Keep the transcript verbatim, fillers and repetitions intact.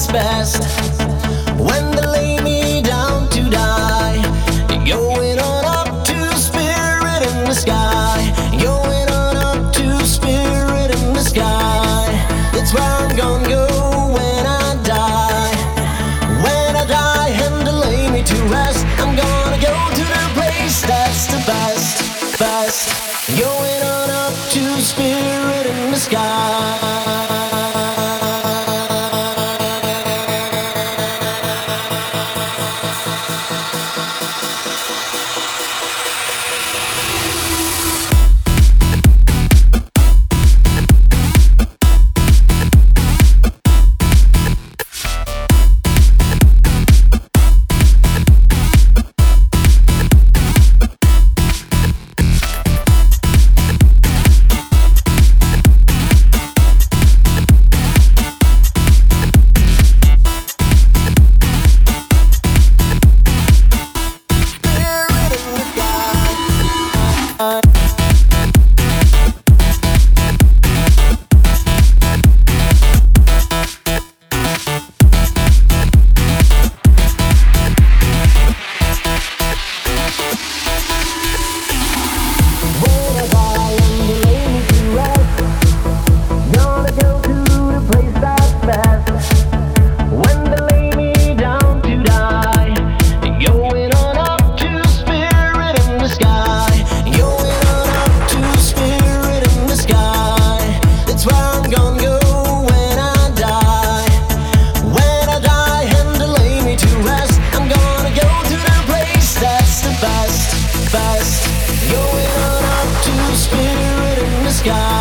best. When they lay me down to die, going on up to spirit in the sky, going on up to spirit in the sky. That's where I'm gonna go when I die. When I die and they lay me to rest, I'm gonna go to the place that's the best, best. Going on up to spirit in the sky. Going on up to spirit in the sky.